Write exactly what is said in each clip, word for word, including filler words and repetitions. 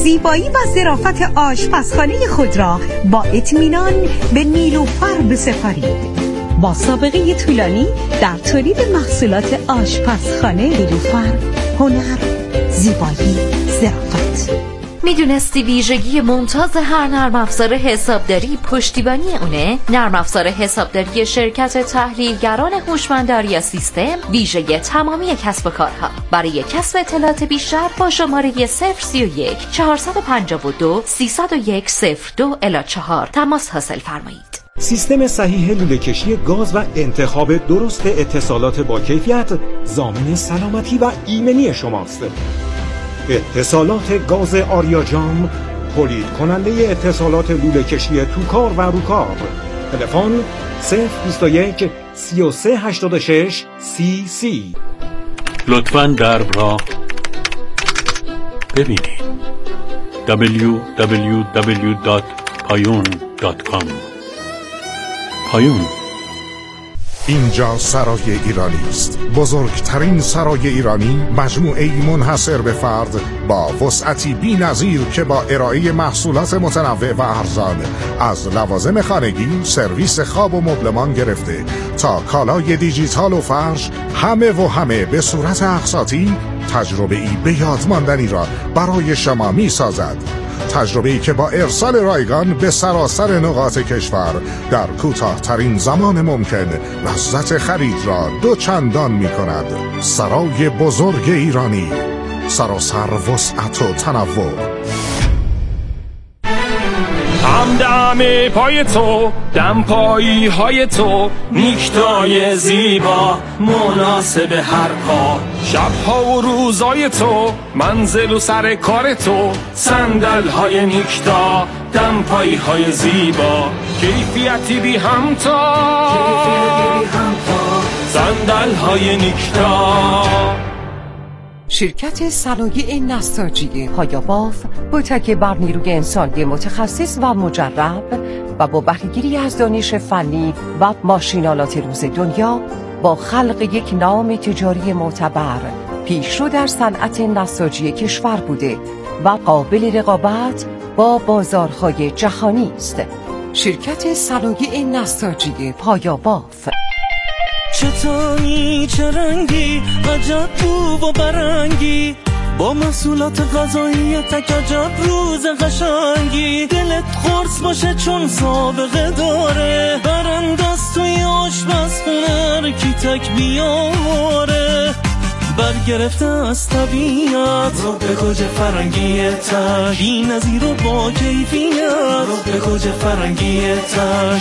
زیبایی و ظرافت آشپزخانه خود را با اطمینان به نیلوفر بسپارید. با سابقه طولانی در تولید محصولات آشپزخانه نیلوفر، هنر، زیبایی، ظرافت. میدونستی ویژگی ممتاز هر نرم افزار حسابداری پشتیبانی اونه؟ نرم افزار حسابداری شرکت تحلیلگران هوشمند آریا سیستم ویژه تمامی کسب و کارها. برای کسب اطلاعات بیشتر با شماره صفر سی و یک چهارصد و پنجاه و دو سیصد و یک صفر دو الی چهار تماس حاصل فرمایید. سیستم صحیح لوله‌کشی گاز و انتخاب درست اتصالات با کیفیت ضامن سلامتی و ایمنی شماست. اتصالات گاز آریا جام، تولید کننده اتصالات لوله‌کشی توکار و روکار. تلفن صفر بیست و یک سی و سه هشتاد و شش سی سی. لطفاً درب را ببینید. دبلیو دبلیو دبلیو دات پایون دات کام. پایون. اینجا سرای ایرانی است، بزرگترین سرای ایرانی، مجموعه‌ای منحصر به فرد با وسعتی بی‌نظیر که با ارائه محصولات متنوع و ارزان از لوازم خانگی، سرویس خواب و مبلمان گرفته تا کالای دیجیتال و فرش، همه و همه به صورت اقساطی تجربه‌ای به یاد ماندنی را برای شما می‌سازد. تجربه‌ای که با ارسال رایگان به سراسر نقاط کشور در کوتاه‌ترین زمان ممکن لذت خرید را دو چندان می‌کند. سرای بزرگ ایرانی، سراسر وسعت و تنوع. همدم پای تو، دم پایی های تو، نیکتای زیبا مناسب هر پا. شبها و روزای تو، منزل و سر کار تو، صندل های نیکتا، دم پایی های زیبا. کیفیتی بی همتا، صندل های نیکتا. شرکت صنایع نساجی پایاباف با تکیه بر نیروی انسانی متخصص و مجرب و با بهره‌گیری از دانش فنی و ماشینالات روز دنیا با خلق یک نام تجاری معتبر پیشرو در صنعت نساجی کشور بوده و قابل رقابت با بازارهای جهانی است. شرکت صنایع نساجی پایاباف. چطوری چه رنگی عجب بو و برنگی، با محصولات غذایی تک عجب روز قشنگی. دلت خورس باشه چون سابقه داره، برندست توی آشپزخونه کی تک بیاره. برگرفته از طبیعت رو به گوجه فرنگی تک، بی نظیر و با کیفیت رو به گوجه فرنگی تک.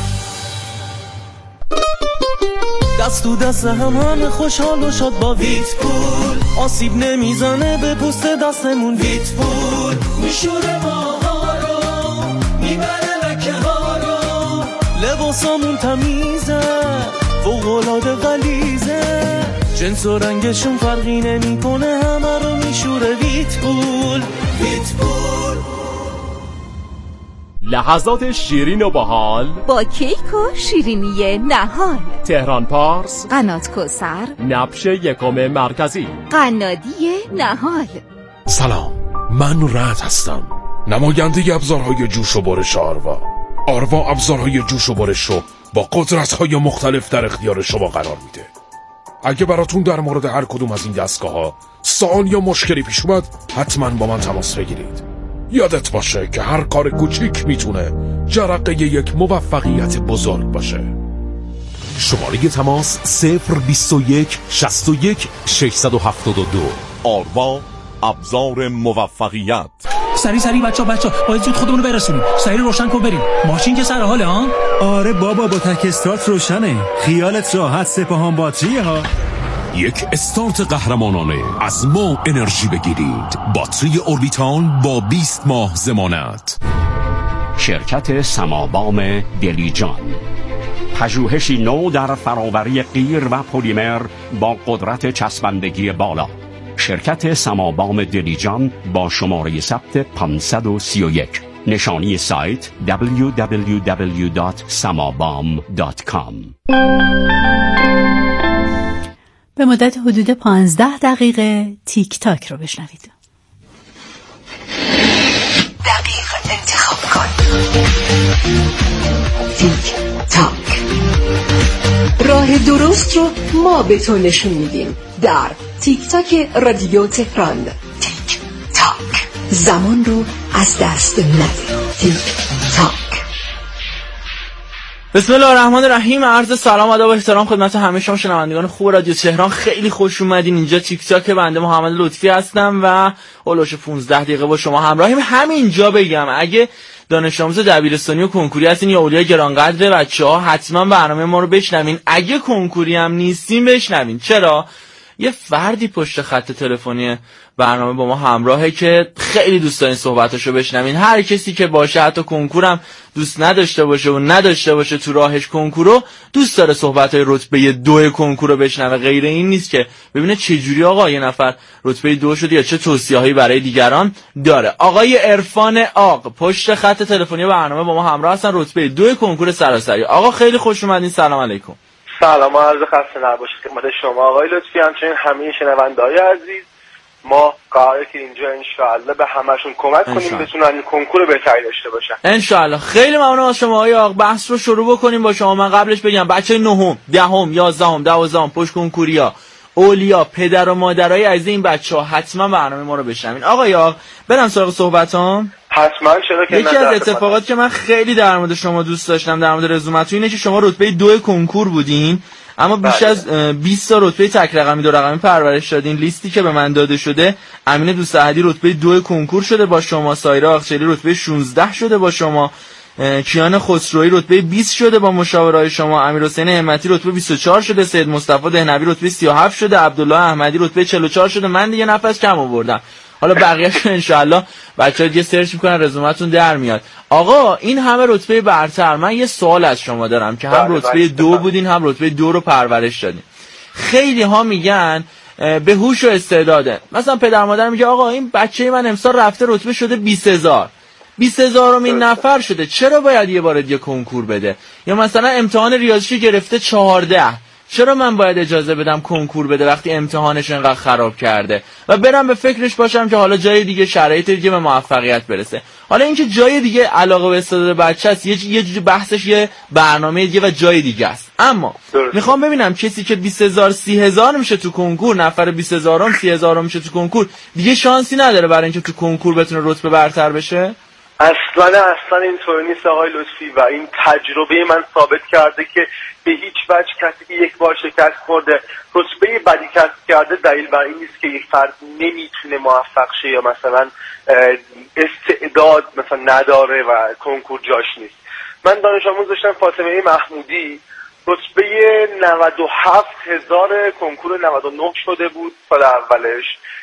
دست تو دست همان خوشحال و شاد با ویت پول، آسیب نمیزنه به پوست دستمون. ویت پول میشوره ماها رو، میبره لکه ها رو، لباسامون تمیزه فوق‌العاده غلیظه، جنس و رنگشون فرقی نمیکنه، همه رو میشوره ویت پول. ویت پول. لحظات شیرین و باحال با کیک و شیرینی نهال. تهران پارس، قنات کوثر، نبش یکم مرکزی، قنادی نهال. سلام، من رعد هستم، نماینده ابزارهای جوش و برش آروا. آروا ابزارهای جوش و برش رو با قدرت‌های مختلف در اختیار شما قرار میده. اگه براتون در مورد هر کدوم از این دستگاه‌ها سوال یا مشکلی پیش اومد، حتما با من تماس بگیرید. یادت باشه که هر کار کوچیک میتونه جرقه یک موفقیت بزرگ باشه. شماره تماس صفر بیست و یک شصت و یک ششصد و هفتاد و دو. آروا، ابزار موفقیت. سری سری بچه ها بچه ها باید زود خودمونو برسونیم. سری روشن کن بریم. ماشین که سر حاله ها؟ آره بابا، با تک استارت روشنه. خیالت راحت، سپاهان باتریه ها. یک استارت قهرمانانه از ما انرژی بگیرید. باتری اوربیتال با بیست ماه ضمانت. شرکت سمابام دلیجان، پژوهشی نو در فراوری قیر و پلیمر با قدرت چسبندگی بالا. شرکت سمابام دلیجان با شماره ثبت پانصد و سی و یک. نشانی سایت دبلیو دبلیو دبلیو دات سمابام دات کام. به مدت حدود پانزده دقیقه تیک تاک رو بشنوید. تیک تاک، راه درست رو ما به تو نشون میدیم در تیک تاک رادیو تهران. تیک تاک، زمان رو از دست نده. تیک تاک. بسم الله الرحمن الرحیم. عرض سلام ادب و احترام خدمت همه شما شنوندگان خوب رادیو تهران. خیلی خوش اومدین. اینجا تیک تاک بنده محمد لطفی هستم و اولش پانزده دقیقه با شما همراهیم. همینجا بگم اگه دانش آموز دبیرستانی و کنکوری هستین یا اولیای گرانقدر بچه‌ها، حتما برنامه ما رو بشنوین. اگه کنکوری هم نیستین بشنوین. چرا؟ یه فردی پشت خط تلفنی برنامه با ما همراهه که خیلی دوست دارین صحبتاشو بشنوین. هر کسی که باشه، حتی کنکورم دوست نداشته باشه و نداشته باشه تو راهش کنکورو، دوست داره صحبتای رتبه دو کنکورو بشنوه. غیر این نیست که ببینه چه جوری آقا یه نفر رتبه دو شده یا چه توصیه‌هایی برای دیگران داره. آقای عرفان آق پشت خط تلفنی برنامه با ما همراه هستن، رتبه دو کنکور سراسری. آقا خیلی خوش اومدین. سلام علیکم. سلام و عرض خسته نباشید خدمت شما آقای لطفی، همچنین همه شنونده‌های عزیز. ما قراره که اینجا انشاءالله به همشون کمک کنیم بتونن کنکور بهتری داشته باشن انشاءالله. خیلی ممنون از شما آقای آق. بحث رو شروع بکنیم با شما. من قبلش بگم بچه نهم، دهم، یازدهم، دوازدهم، پشت کنکوریا، اولیا، پدر و مادرای عزیز این بچه‌ها حتما برنامه ما رو بشنوین. آقای آق برم سراغ صحبتام. حتما. چرا که یکی از اتفاقاتی که من خیلی در مورد شما دوست داشتم در مورد رزومتون اینه که شما رتبه دو کنکور بودین، اما بیش از بیست تا رتبه تک رقمی دو رقمی پرورش دادین. لیستی که به من داده شده، امین دوست احدی رتبه دو کنکور شده با شما، سایره آقچلی رتبه شانزده شده با شما، کیان خسروی رتبه بیست شده با مشاورای شما، امیرحسین همتی رتبه بیست و چهار شده، سید مصطفی دهنوی رتبه سی و هفت شده، عبدالله احمدی رتبه چهل و چهار شده. من دیگه نفس کم آوردم. حالا بقیه‌اش انشالله بچه‌ها دیگه سرچ میکنن رزومتون در میاد. آقا این همه رتبه برتر، من یه سوال از شما دارم که هم رتبه دو بودین هم رتبه دو رو پرورش دادین. خیلی ها میگن به هوش و استعداده. مثلا پدر مادر میگه آقا این بچه من امسال رفته رتبه شده بیست هزار، بیست هزارمین نفر شده، چرا باید یه بار دیگه کنکور بده؟ یا مثلا امتحان ریاضیشو گرفته چهارده، چرا من باید اجازه بدم کنکور بده وقتی امتحانش انقدر خراب کرده و برم به فکرش باشم که حالا جای دیگه شرایط دیگه به موفقیت برسه. حالا اینکه جای دیگه علاقه به استعداد بچه است یه یه جوری بحثش یه برنامه دیگه و جای دیگه است. اما میخوام ببینم کسی که بیست هزار سی هزار میشه تو کنکور، نفر بیست هزارم سی هزارم میشه تو کنکور، دیگه شانسی نداره برای اینکه تو کنکور بتونه رتبه برتر بشه؟ اصلا اصلا اینطور نیست آقای لطفی و این تجربه من ثابت کرده که به هیچ وجه کسی که یک بار شکست خورده رتبه بدی کسب کرده دلیل بر این نیست که یک فرد نمیتونه موفق شه یا مثلا استعداد مثلا نداره و کنکور جاش نیست. من دانش آموز داشتم فاطمه محمودی، رتبه نود و هفت هزار کنکور نود و نه شده بود سال اولش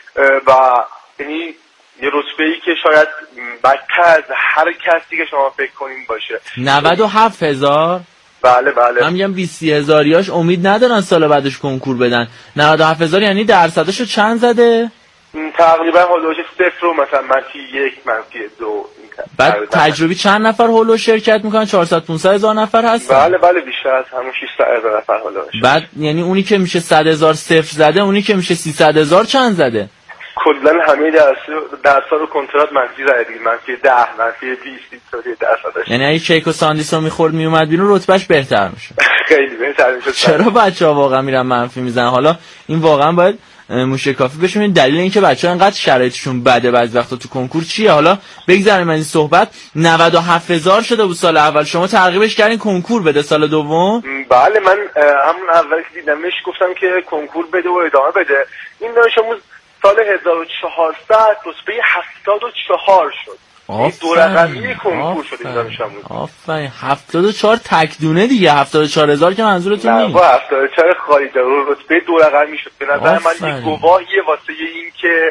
و یعنی یه رتبه‌ای که شاید بدتر از هر کسی که شما فکر کنین باشه. نود و هفت هزار؟ بله بله. من میگم بیست هزاریاش امید ندارن سال بعدش کنکور بدن. نود و هفت هزار یعنی درصدشو چند زده؟ تقریبا هولوش صفر و مثلا منفی یک منفی دو. بعد تجربی چند نفر هولو شرکت میکنن؟ چهارصد پانصد هزار نفر هستن؟ بله بله بیشتر از همون ششصد هزار نفر هولوش. بعد یعنی اونی که میشه صد هزار صفر زده، اونی که میشه سیصد هزار چند زده؟ کلا همه درس درس‌ها رو کنترات منفی زده، منفی ده، منفی بیست اینطوری درصدش. یعنی اگه کیک و ساندیس رو میخورد میومد بیرون رتبهش بهتر میشه. خیلی بهتر میشه. چرا بچه‌ها واقعا میرن منفی میزنن؟ حالا این واقعا باید موشکافی بشیم. این دلیل اینکه بچه‌ها انقدر شرایطشون بده بعضی وقتا تو کنکور چیه؟ حالا بگذاریم از این صحبت. نود و هفت هزار شده بود سال اول، شما ترغیبش کردین کنکور بده سال دوم؟ بله من همون اول که دیدمش گفتم که کنکور بده و ادامه بده. این دانش آموز سال هزار و چهارصد رتبه هفتاد و چهار شد. این دو رقمی کنکور شد این دانش آموز. آفرین. هفتاد و چهار تک دونه دیگه. هفتاد و چهار هزار که منظورتون نیست؟ نه هفتاد و چهار خالی داره، رتبه دو رقمی شد. به نظر من یک گواهیه واسه این که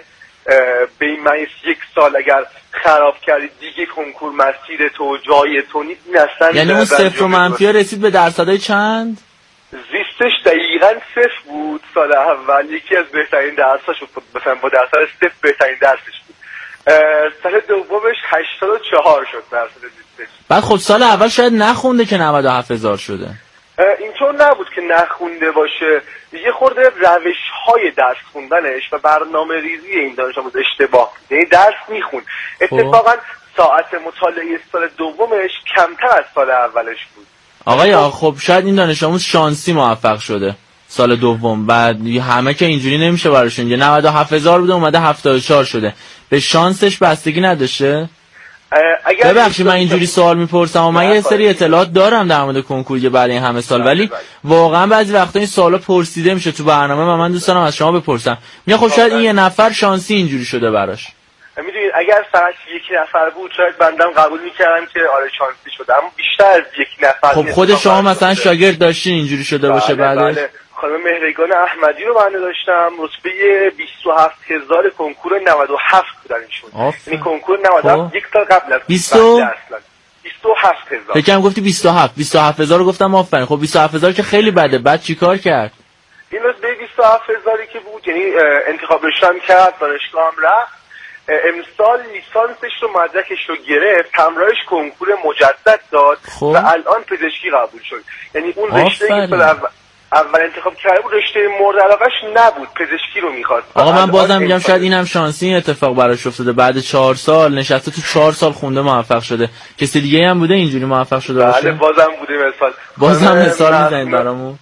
به این معنی یک سال اگر خراب کردی دیگه کنکور مسیر تو جای تو نیست. یعنی اون صفر و منفی رسید به درصدای چند؟ زیستش دقیقاً صفر بود سال اول، یکی از بهترین درساش بود، مثلا با درصد صفر بهترین درسش بود. سال دومش هشتاد و چهار شد درصد زیستش. بعد خب سال اول شاید نخونده که نود و هفت هزار شده. اینطور نبود که نخونده باشه، یه خورده روش های درس خوندنش و برنامه ریزی این دانش آموز اشتباه، یعنی درس میخون اتفاقا ساعت مطالعه سال دومش کمتر از سال اولش بود. آقای آقا خب شاید این دانش آموز شانسی موفق شده سال دوم، بعد همه که اینجوری نمیشه براشون. یه نود و هفت هزار بوده اومده هفتاد و چهار شده، به شانسش بستگی نداشته؟ ببخشید من اینجوری سوال میپرسم و من یه سری اطلاعات دارم در مورد کنکور برای این همه سال، ولی واقعا بعضی وقتا این سوالا پرسیده میشه تو برنامه و من دوست دارم از شما بپرسم. میگم خب شاید این یه نفر شانسی اینجوری شده براش. میدونید اگر فقط یک نفر بود شاید بندم قبول میکردم که آره شانسی شده، اما بیشتر از یک نفر. خب خود شما مثلا شاگرد داشتین اینجوری شده باشه بعدش؟ بله. خانم مهرگان احمدی رو من داشتم، رتبه بیست و هفت هزار کنکور نود و هفت بودن ایشون. یعنی کنکور نود و هفت یک سال قبل از بیست و بیست و هفت هزار. فکرم گفتی بیست و هفت بیست و هفت هزار رو گفتم آفرین. خب بیست و هفت هزار که خیلی بده، بعد چیکار کرد؟ این رتبه بیست و هفت هزاری که بود یعنی انتخاب رشته هم کرد، دانشگاه هم رفت، امسال لیسانسش رو مدرکش رو گرفت، همراهش کنکور مجدد داد خب. و الان پزشکی قبول شد. یعنی اون رشته که اول اول انتخاب کرده بود رشته مورد علاقه‌اش نبود، پزشکی رو می‌خواست. آقا من بازم میگم شاید اینم شانسی این اتفاق براش افتاده، بعد چهار سال نشسته تو چهار سال خونده موفق شده. کسی دیگه هم بوده اینجوری موفق شده باشه؟ بله بازم بوده مثال. بازم مثال بزنید برامون.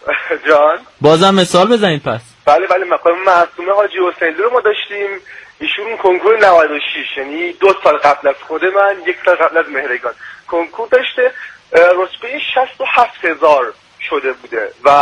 جان بازم مثال بزنید پس. بله بله مثلا معصومه حاجی حسینی رو ما داشتیم، ایشون کنکور نود و شش یعنی دو سال قبل از خود من، یک سال قبل از مهرگان کنکور داشته، رتبه شصت و هفت هزار شده بوده و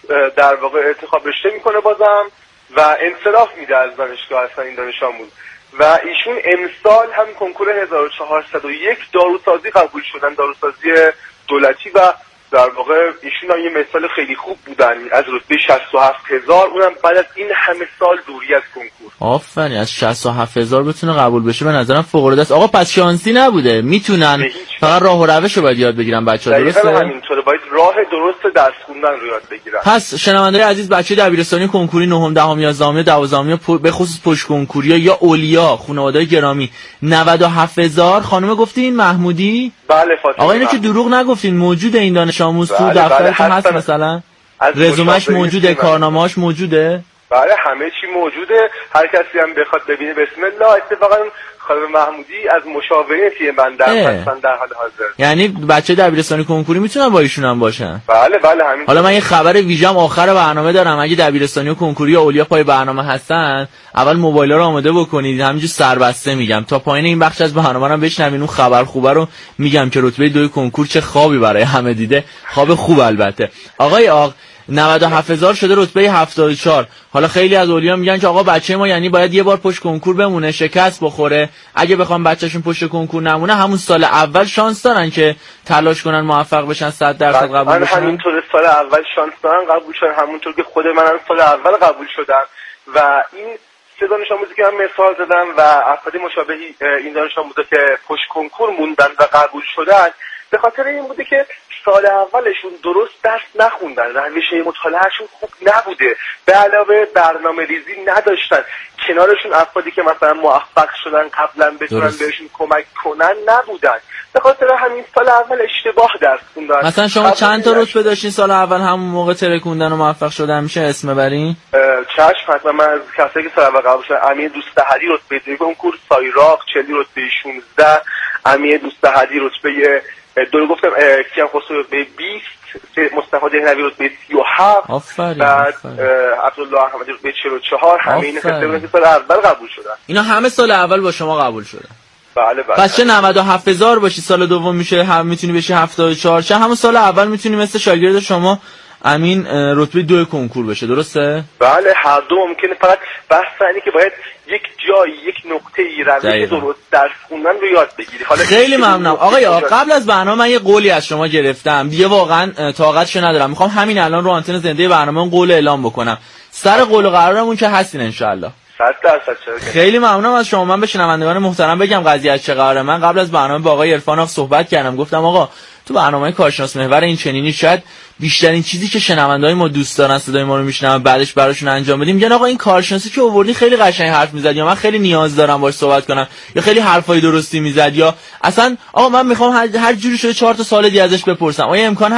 در واقع انتخاب رشته میکنه بازم و انصراف میده از دانشگاه اصلا این دانش آموز و ایشون امسال هم کنکور هزار و چهارصد و یک داروسازی قبول شدن، داروسازی دولتی، و در واقع ایشون هم یه مثال خیلی خوب بودن از رتبه شصت و هفت هزار، اونم بعد از این همه سال دوری از کنکور. آفرین، از شصت و هفت هزار بتونه قبول بشه به نظرم فوق العاده است. آقا پس شانسی نبوده، میتونن فقط راه و روش رو باید یاد بگیرن بچه‌ها، درسته؟ همینطوره، باید راه درست درس خوندن رو یاد بگیرن. پس شنونده‌های عزیز، بچه دبیرستانی کنکوری نهم دهم یازدهم دوازدهم به خصوص پشت کنکوری یا اولیا خانواده‌های گرامی نود و هفت هزار خانم گفتین محمودی؟ بله فاطمه. آقا اینو که دروغ نگفتین، موجود این دانش آموز تو دفترتون هست مثلا؟ رزومش موجوده، کارنامه‌اش موجوده؟ بله همه چی موجوده، هر کسی هم بخواد ببینه بسم الله. اتفاقا خانم محمودی از مشاورین تیم من در هستن در حال حاضر. یعنی بچه دبیرستانی کنکوری میتونن با ایشون هم باشن؟ بله بله همین. حالا من یه خبر ویژه‌ام آخر برنامه دارم، اگه دبیرستانی و کنکوری یا اولیا پای برنامه هستن اول موبایل‌ها رو آماده بکنید، همینجوری سربسته میگم تا پایین این بخش از برنامه رو بشنوین. اون خبر خوبه رو میگم که رتبه دو کنکور چه خوابی برای همه دیده، خواب خوب البته. آقای آق نود و هفت هزار شده رتبه هفتاد و چهار. حالا خیلی از اولیا میگن که آقا بچه ما یعنی باید یه بار پشت کنکور بمونه، شکست بخوره، اگه بخوام بچه‌شون پشت کنکور نمونه همون سال اول شانس دارن که تلاش کنن موفق بشن، صد درصد قبول بشن. همینطور سال اول شانس دارن قبول شدن، همونطور که خود منم سال اول قبول شدم و این سه دانش آموزی که من مثال زدم و افراد مشابهی این دانش آموزا که پشت کنکور موندن و قبول شدن به خاطر این بوده که سال اولشون درست درس نخوندن، روش مطالعهشون خوب نبوده، به علاوه برنامه ریزی نداشتن، کنارشون افرادی که مثلا موفق شدن قبلا بتونن بهشون کمک کنن نبودن، به خاطر همین سال اول اشتباه درس خوندن. مثلا شما چند تا رتبه داشتین سال اول همون موقع ترکوندن و موفق شدن، میشه اسم ببرین؟ چشم، حتما من از کسایی که سال اول قبول شدن امیر دوستهدی رتبه دو کنکور، سایراق چلی رتبه شانزده، امیر دوستهدی رتبه دو گفتم، کیان خسرو رتبه بیست، مصطفی دهنوی رتبه سی و هفت، آفرین، بعد عبدالله احمدی رتبه چهل و چهار. همه این کسایی بودن که سال اول قبول شدن. اینا همه سال اول با شما قبول شدن؟ بله بله. پس چه نود و هفت هزار باشی سال دوم میشه هم میتونی بشی هفتاد و چهار، چه همون سال اول میتونی مثل شاگرد شما امین رتبه دو کنکور بشه، درسته؟ بله هر دو ممکنه، فقط بحث اینه که باید یک جایی یک نقطه ای روش درست درس خوندن رو یاد بگیری. حالا خیلی ممنونم آقای آقا. قبل از برنامه من یه قولی از شما گرفتم دیگه، واقعا طاقتش ندارم، میخوام همین الان رو آنتن زنده برنامه اون قول اعلام بکنم. سر قول و قرارمون که هستین ان شاء الله. صد درصد. خیلی ممنونم از شما. من به شنوندگان محترم بگم قضیه از چه قراره. من قبل از برنامه با آقای عرفان آقا صحبت کردم، گفتم آقا تو برنامه کارشناس محور این چنینی شاید بیشترین چیزی که شنونده‌های ما دوست دارن صدای ما رو میشنون بعدش براشون انجام بدیم، میگن آقا این کارشناسی که آوردی خیلی قشنگ حرف میزد، یا من خیلی نیاز دارم باهاش صحبت کنم، یا خیلی حرفای درستی میزد، یا اصلا آقا من میخوام هر, هر جوری شده چهار تا سال دیگه ازش بپرسم. آیا امکان هست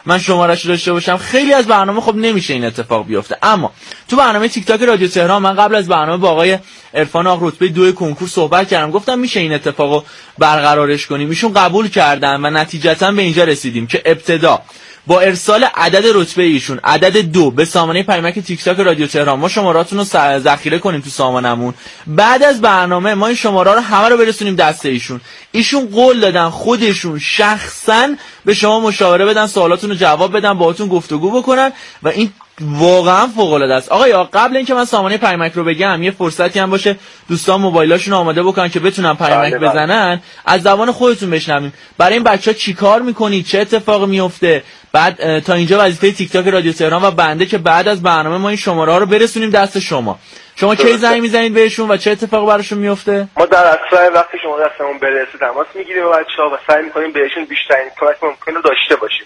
من شماره‌اش رو داشته باشم. خیلی از برنامه خب نمیشه این اتفاق بیفته. اما تو برنامه تیک تاک رادیو تهران من قبل از برنامه با آقای عرفان آق رتبه دو کنکور صحبت کردم، گفتم میشه این اتفاقو برقرارش کنیم. ایشون قبول کردن و نتیجتا به اینجا رسیدیم که ابتدا با ارسال عدد رتبه ایشون عدد دو به سامانه پیامک تیک تاک رادیو تهران ما شماراتون رو ذخیره کنیم تو سامانمون. بعد از برنامه ما این شماره رو همه رو برسونیم دست ایشون. ایشون قول دادن خودشون شخصا به شما مشاوره بدن، سوالاتون رو جواب بدن، باهاتون گفتگو بکنن و این واقعا فوق العاده است. آقا قبل اینکه من سامانه پیامک رو بگم یه فرصتی هم باشه دوستان موبایلاشون آماده بکنن که بتونن پیامک بزنن، از زبان خودتون بشنویم. برای این بچه‌ها چیکار میکنید، چه اتفاقی میفته؟ بعد تا اینجا وظیفه تیک تاک رادیو تهران و بنده که بعد از برنامه ما این شماره ها رو برسونیم دست شما. شما کی زنگ میزنید بهشون و چه اتفاقی براشون میفته؟ ما در اصل وقتی شما دستمون برسه تماس میگیریم با بچه‌ها و سعی میکنیم بهشون بیشترین کمک ممکن رو داشته باشیم.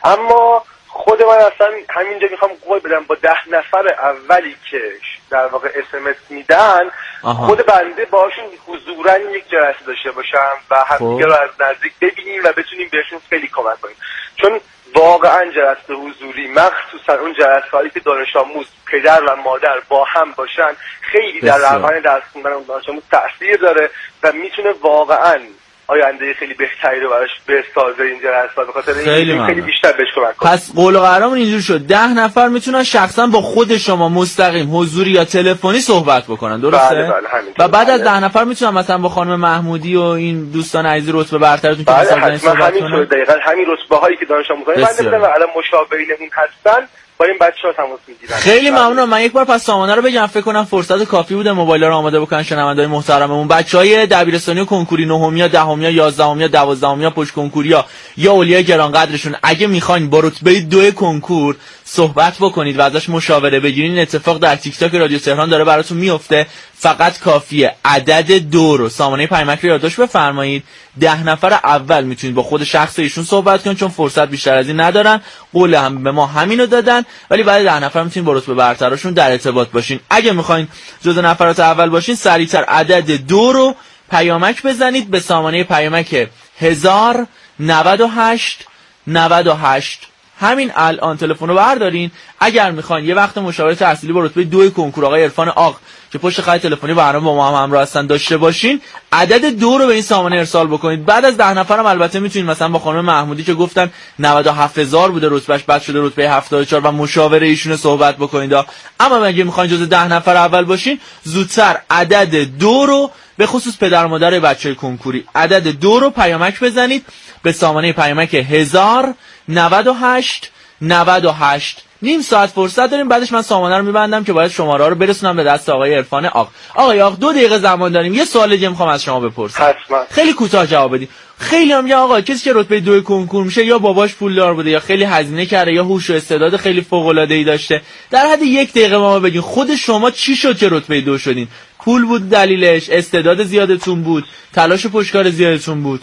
اما خود من اصلا همینجا میخوام قول بدم با ده نفر اولی که در واقع اس ام اس میدن خود بنده باشون حضوراً یک جلسه داشته باشم و همدیگه رو از نزدیک ببینیم و بتونیم بهشون خیلی کمک کنیم. چون واقعا جلسه حضوری مخصوصا اون جلسه‌هایی که دانش آموز پدر و مادر با هم باشن خیلی در روند درس خوندن اون دانش آموز تاثیر داره و میتونه واقعا آینده خیلی بهتری رو براش بسازه این جلسات، به خاطر اینکه خیلی بیشتر بهش کمک کنه. پس قول و قرارمون اینجوری شد ده نفر میتونن شخصا با خود شما مستقیم حضوری یا تلفنی صحبت بکنن، درسته؟ بله بله و بعد از ده نفر میتونن مثلا با خانم محمودی و این دوستان عزیز رتبه برترتون که مثلا بله صحبت کنن. دقیقاً همین رتبه هایی که دانش آموزای بنده بودن و الان مشاورینمون هستن با این بچه‌ها تماس میگیرن. خیلی ممنونم. من یک بار پس سامانه رو بگم، فکر کنم فرصت کافی بوده موبایل رو آماده بکنن شنونده‌های محترممون. بچهای دبیرستانی و کنکوری نهمیا، دهمیا، یازدهمیا، دوازدهمیا پشت کنکوریا یا اولیای گرانقدرشون اگه میخواین با رتبه دو کنکور صحبت بکنید و ازش مشاوره بگیرین، این اتفاق در تیک تاک رادیو تهران داره براتون میفته. فقط کافیه عدد دو رو سامانه پیامک رو یادداشت بفرمایید. ده نفر اول میتونید با خود شخص ایشون صحبت کنید چون فرصت بیشتر از این ندارن. قول هم به ما همینو دادن، ولی بعد ده نفر میتونید با رتبه برترشون در ارتباط باشین. اگه میخواین جزو نفرات اول باشین سریعتر عدد دو رو پیامک بزنید به سامانه پیامک هزار نود و هشت نود و هشت. همین الان تلفن رو بردارین. اگر میخواین یه وقت مشاوره تحصیلی با رتبه دو کنکور آقای عرفان آق که پشت خط تلفنی برنامه با ما هم همراه هستن داشته باشین، عدد دو رو به این سامانه ارسال بکنید. بعد از ده نفرم البته میتونید مثلا با خانم محمودی که گفتن نود و هفت هزار بوده رتبهش، بعد شده رتبه هفتاد و چهار و مشاوره ایشون صحبت بکنید. اما اگه میخواین جز ده نفر اول باشین زودتر عدد دو رو به خصوص پدر مادر بچه کنکوری عدد دو رو پیامک بزنید به سامانه پیامک هزار نود و هشت نود و هشت. نیم ساعت فرصت داریم، بعدش من سامانه رو میبندم که باید شماره ها رو برسونم به دست آقای عرفان آق. آقای آق دو دقیقه زمان داریم، یه سوال دیگه میخوام از شما بپرسم. حتما. خیلی کوتاه جواب بدید. خیلی هم میگن آقا کسی که رتبه دو کنکور میشه یا باباش پولدار بوده یا خیلی هزینه کرده یا هوش و استعداد خیلی فوق العاده ای داشته. در حد یک دقیقه ما بگین خود شما چی شد که رتبه دو شدین؟ پول بود دلیلش، استعداد زیادتون بود، تلاش پشتکار زیادتون بود؟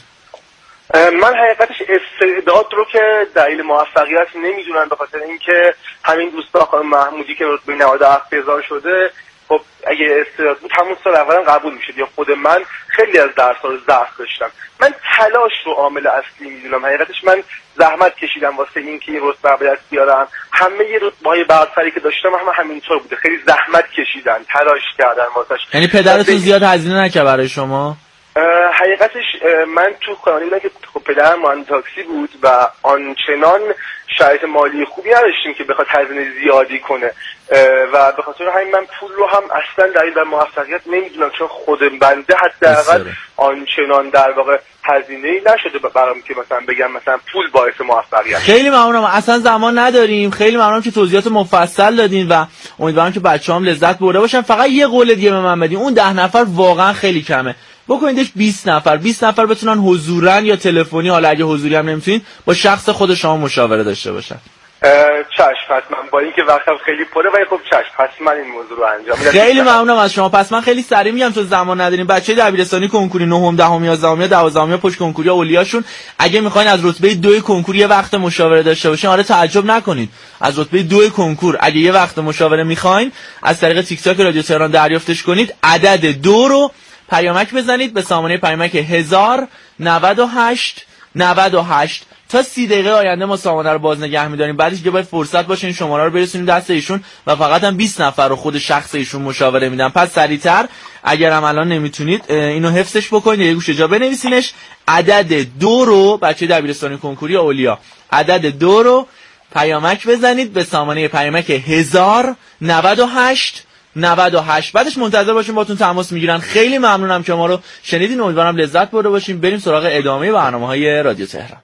من حقیقتش استعداد رو که دلیل موفقیت نمیدونم، به خاطر اینکه همین دوستا خانم محمودی که رتبه نود و هفت هزار شده، خب اگه استعداد بود همون سال اولا قبول میشد. یا خود من خیلی از درس‌ها رو ضعف داشتم. من تلاش رو عامل اصلی میدونم. حقیقتش من زحمت کشیدم واسه اینکه این رتبه به دست بیارم. همه ی رتبه‌های برتری که داشتم هم همینطور بوده. خیلی زحمت کشیدن، تلاش کردن واسش. یعنی پدرتون زیاد هزینه نکرد برای شما؟ حقیقتش من تو کانادا بودم که پدرم مهندس تاکسی بود و آنچنان شرایط مالی خوبی نداشتیم که بخواد هزینه زیادی کنه و به خاطر همین من پول رو هم اصلا دلیل بر موفقیت نمیدونم، چون خود بنده حداقل آنچنان در واقع هزینه‌ای نشده برام که مثلا بگم مثلا پول باعث موفقیت. خیلی ممنونم، اصلا زمان نداریم. خیلی ممنونم که توضیحات مفصل دادین و امیدوارم که بچه‌هام لذت برده باشن. فقط یه قول دیگه به من بدین، اون ده نفر واقعا خیلی کمه، بکنیدش بیست نفر بیست نفر بتونن حضوراً یا تلفنی، حالا اگه حضوری هم نمیتونین با شخص خود شما مشاوره داشته باشن. چشم، حتما. با اینکه وقتم خیلی پره ولی خب چشم، حتما این موضوع رو انجام میدم. خیلی ممنونم از شما. پس من خیلی سریع میگم تو زمان نداریم. بچه دبیرستانی کنکوری نهم دهم یازدهم دوازدهم پشت کنکوری اولیاشون اگه میخواین از رتبه دو کنکور یه وقت مشاوره داشته باشین، آره تعجب نکنید. از رتبه دو کنکور اگه یه وقت مشاوره میخواین از طریق تیک تاک رادیو تهران دریافتش کنید. عدد دو رو پیامک بزنید به سامانه پیامک هزار نود و هشت نود و هشت. تا سی دقیقه آینده ما سامانه رو باز نگه می‌داریم. بعدش که باید فرصت باشه این شماره رو برسونیم دست ایشون و فقط هم بیست نفر رو خود شخص ایشون مشاوره میدن. پس سریعتر اگر هم الان نمیتونید اینو حفظش بکنید، یه گوشه جا بنویسینش. عدد دو رو بچه دبیرستانی کنکوری اولیا، عدد دو رو پیامک بزنید به سامانه پیامک هزار نود و هشت نود و هشت. بعدش منتظر باشیم باتون تماس میگیرن. خیلی ممنونم که ما رو شنیدین، امیدوارم لذت برده باشیم. بریم سراغ ادامه برنامه‌های رادیو تهران.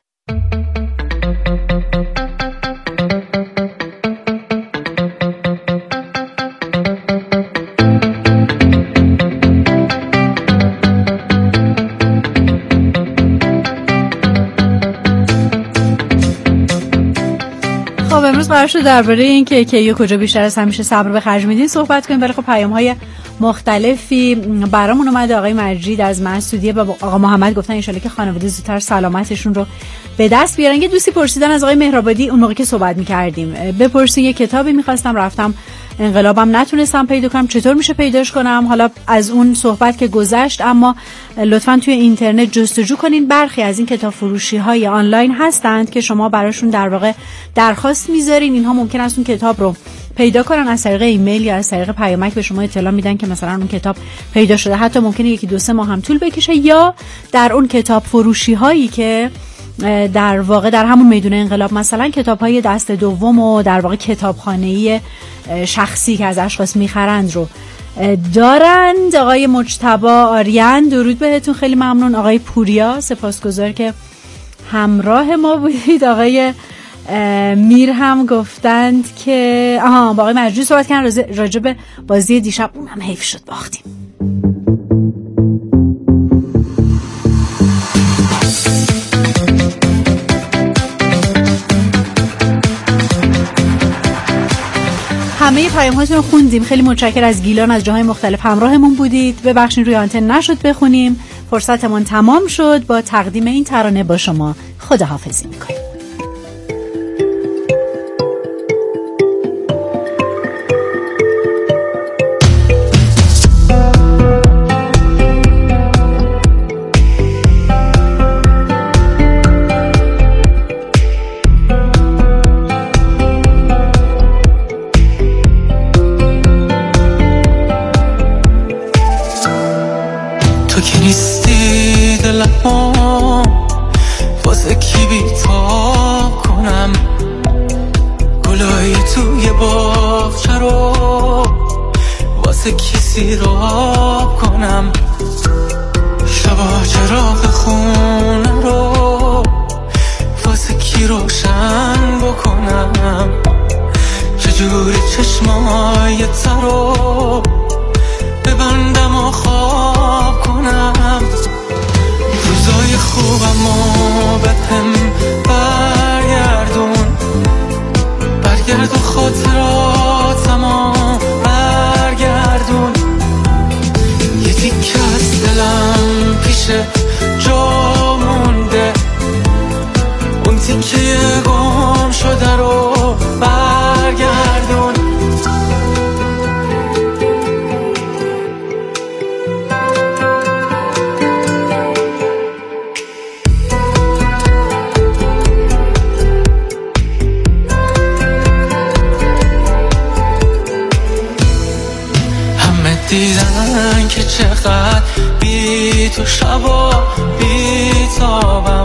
قرار شد درباره این که کی کجا بیشتر از همیشه صبر به خرج میدین صحبت کنیم. ولی خب پیام‌های مختلفی برامون اومده. آقای مجید از مسعودیه با آقا محمد گفتن ان شاءالله که خانواده زودتر سلامتشون رو به دست بیارن. یه دوستی پرسیدن از آقای مهرآبادی اون موقع که صحبت می‌کردیم بپرسین یه کتابی می‌خواستم رفتم انقلابم نتونستم پیدا کنم، چطور میشه پیداش کنم؟ حالا از اون صحبت که گذشت، اما لطفاً توی اینترنت جستجو کنین. برخی از این کتاب فروشی‌های آنلاین هستند که شما براشون در واقع درخواست میذارین، اینها ممکن است اون کتاب رو پیدا کنن از طریق ایمیل یا از طریق پیامک به شما اطلاع میدن که مثلا اون کتاب پیدا شده. حتی ممکنه یکی دو سه ماه هم طول بکشه. یا در اون کتاب فروشی هایی که در واقع در همون میدون انقلاب مثلا کتاب های دست دوم و در واقع کتابخانه‌ای شخصی که از اشخاص میخرند رو دارند. آقای مجتبی آریان درود بهتون، خیلی ممنون. آقای پوریا سپاسگزار که همراه ما بودید. آقای میر هم گفتند که آها با آقای مجروح صحبت کردن راجع به بازی دیشب، اونم حیف شد باختیم. همه پیام هاتون رو خوندیم. خیلی متشکرم. از گیلان از جاهای مختلف همراهمون بودید. ببخشید روی آنتن نشد بخونیم. فرصتمون تمام شد. با تقدیم این ترانه با شما خداحافظی میکنیم. واسه کی بی‌تاب کنم گلای توی باغچه رو، واسه کی سیراب کنم شبا چراغ خونه رو، واسه کی روشن بکنم چجوری چشمای ترو ببندم و خواب کنم. روزای خوبم و بهم برگردون، برگرد و خاطراتم و برگردون. یه تیکه از دلم پیش جا مونده، اون تیکه گم شده رو برگردون. دیدن که چقدر بی تو شبا بی تابم،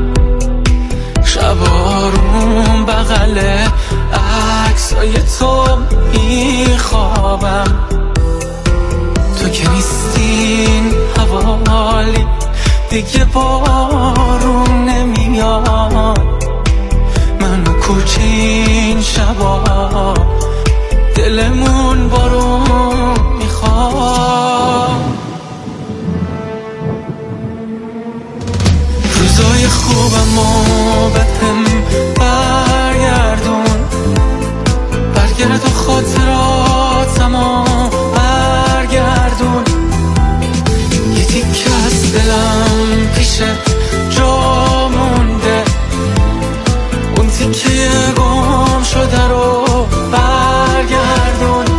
شبا روم بغل عکسای تو میخوابم. تو که نیستین حوالی دیگه بارون نمیاد، من و کوچه این شبا دلمون بارون میخواد. روزای خوبم و بهم برگردون، برگرد و خاطراتم و برگردون. یه تیکه از دلم پیش جا مونده، اون تیکه گم شده رو برگردون.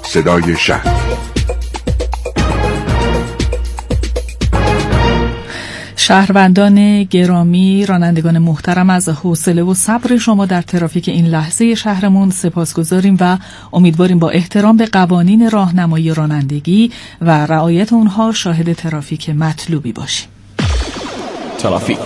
صدای شهر. شهروندان گرامی، رانندگان محترم، از حوصله و صبر شما در ترافیک این لحظه شهرمون سپاسگزاریم و امیدواریم با احترام به قوانین راهنمایی رانندگی و رعایت اونها شاهد ترافیک مطلوبی باشیم. ترافیک.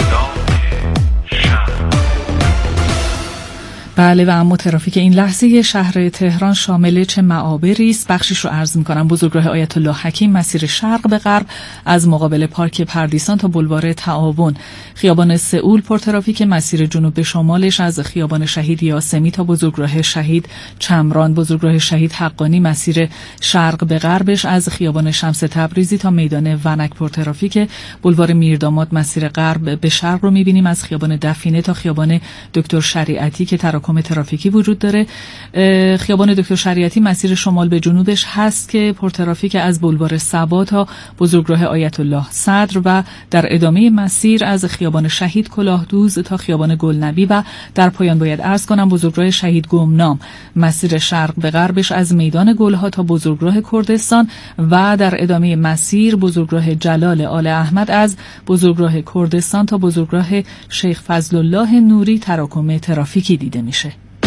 بله و اما ترافیک این لحظه شهر تهران شامل چه معابری است؟ بخشش رو عرض می‌کنم. بزرگراه آیت الله حکیم مسیر شرق به غرب از مقابل پارک پردیسان تا بولوار تعاون، خیابان سئول پرترافیک، مسیر جنوب به شمالش از خیابان شهید یاسمی تا بزرگراه شهید چمران، بزرگراه شهید حقانی مسیر شرق به غربش از خیابان شمس تبریزی تا میدان ونک پرترافیک، بولوار میرداماد مسیر غرب به شرق رو می‌بینیم از خیابان دفینه تا خیابان دکتر شریعتی که تراکم ترافیکی وجود داره. خیابان دکتر شریعتی مسیر شمال به جنوبش هست که پرترافیک از بولوار صبا تا بزرگراه آیت الله صدر و در ادامه مسیر از خیابان شهید کلاهدوز تا خیابان گلنبی و در پایان باید عرض کنم بزرگراه شهید گمنام مسیر شرق به غربش از میدان گلها تا بزرگراه کردستان و در ادامه مسیر بزرگراه جلال آل احمد از بزرگراه کردستان تا بزرگراه شیخ فضل الله نوری تراکم ترافیکی دیده میشه.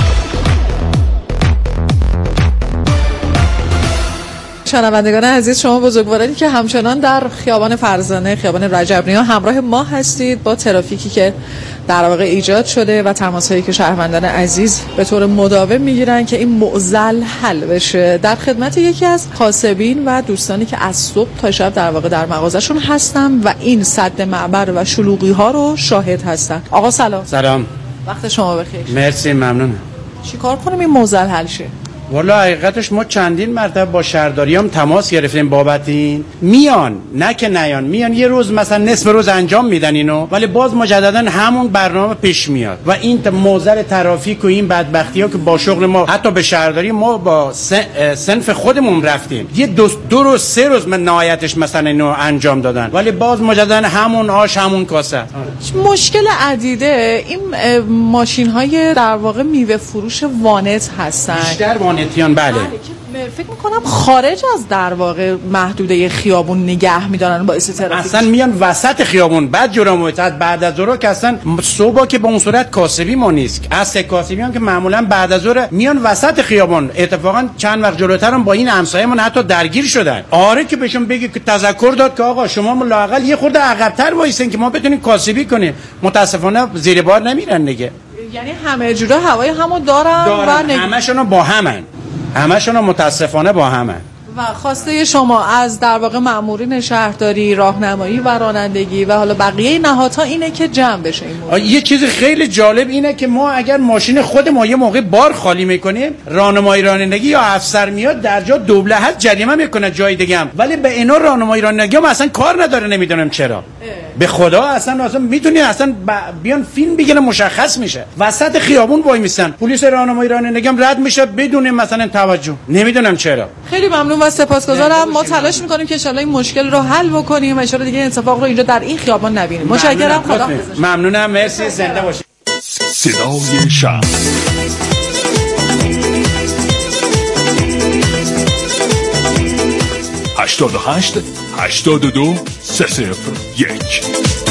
شنوندگان عزیز، شما بزرگوارانی که همچنان در خیابان فرزانه، خیابان رجب نیا همراه ما هستید با ترافیکی که در واقع ایجاد شده و تماسهایی که شهروندان عزیز به طور مداوم میگیرن که این معضل حل بشه. در خدمت یکی از کاسبین و دوستانی که از صبح تا شب در واقع در مغازه‌شون هستن و این سد معبر و شلوغی ها رو شاهد هستن. آقا سلام. سلام. وقت شما بخیر. مرسی، ممنونم. چیکار کنیم این معضل حل شه؟ والا حقیقتش ما چندین مرتبه با شهرداری هم تماس گرفتیم بابت این، میان نه که نیان، میان یه روز مثلا نصف روز انجام میدن اینو، ولی باز مجددا همون برنامه پیش میاد و این معضل ترافیک و این بدبختی ها که با شغل ما حتی به شهرداری ما با صنف خودمون رفتیم یه دو, دو روز سه روز من نهایتش مثلا اینو انجام دادن، ولی باز مجددا همون آش همون کاسه. مشکل عدیده این ماشین های در واقع میوه فروش وانت هستن، بیشتر وانت بله. بله فکر میکنم خارج از در واقع محدوده خیابون نگه میدارن باعث ترافیک. اصلا میان وسط خیابون، بعد جرم بعد از ظهر که اصلا صبح که به اون صورت کاسبی ما نیست، اصل کاسبی هم که معمولا بعد از ظهر میان وسط خیابون. اتفاقا چند وقت جلوتر هم با این همسایه‌مون حتی درگیر شدن. آره که بهشون بگی که تذکر داد که آقا شما لااقل یه خورده عقب‌تر وایسین که ما بتونیم کاسبی کنیم. متاسفانه زیر بار نمیرن دیگه. یعنی همه جوره هوای همو دارن, دارن. و نگ... همشون با همن. همشون متاسفانه با همه. و خواسته شما از در واقع مأمورین شهرداری، راهنمایی و رانندگی و حالا بقیه نهادها اینه که جمع بشه این موضوع. یه چیز خیلی جالب اینه که ما اگر ماشین خود ما یه موقع بار خالی میکنیم، راهنمایی رانندگی یا افسر میاد در جا دوبله هست جریمه میکنه جای دیگه هم، ولی به اینا راهنمایی رانندگی هم اصلا کار نداره. نمیدونم چرا. اه. به خدا اصلا اصلا میتونی اصلا بیان فیلم بگیرن مشخص میشه. وسط خیابون وای میسن، پلیس راهنمایی رانندگی هم رد میشه بدون مثلا توجه. نمیدونم چرا. خیلی ممنون و سپاسگزارم. ما تلاش میکنیم که ان شاءالله این مشکل رو حل بکنیم و ان شاءالله دیگه اتفاق رو اینجا در این خیابان نبینیم. متشکرم. خدا حافظ. ممنونم. مرسی. زنده باشید. صدای شهر. هشتاد و هشت هشتاد و دو سه صفر یک.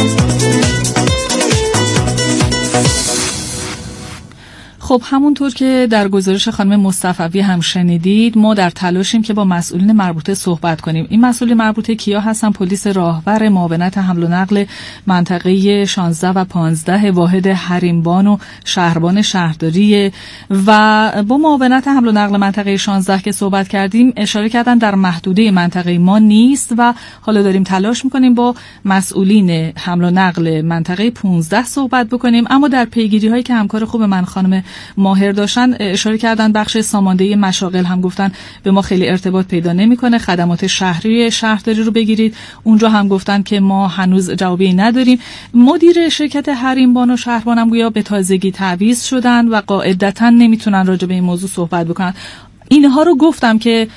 خب همونطور که در گزارش خانم مصطفی هم شنیدید، ما در تلاشیم که با مسئولین مربوطه صحبت کنیم. این مسئولین مربوطه کیا هستن؟ پلیس راهور معاونت حمل و نقل منطقه شانزده و پانزده، واحد حریمبان و شهربان شهرداری. و با معاونت حمل و نقل منطقه شانزده که صحبت کردیم اشاره کردن در محدوده منطقه ما نیست و حالا داریم تلاش میکنیم با مسئولین حمل و نقل منطقه پانزده صحبت بکنیم. اما در پیگیری هایی که همکار خوب من خانم ماهر داشتن اشاره کردن بخش ساماندهی مشاغل هم گفتن به ما خیلی ارتباط پیدا نمیکنه. خدمات شهری شهرداری رو بگیرید، اونجا هم گفتن که ما هنوز جوابی نداریم. مدیر شرکت حریمبان و شهربان هم گویا به تازگی تعویض شدن و قاعدتاً نمیتونن راجع به این موضوع صحبت بکنن. اینها رو گفتم که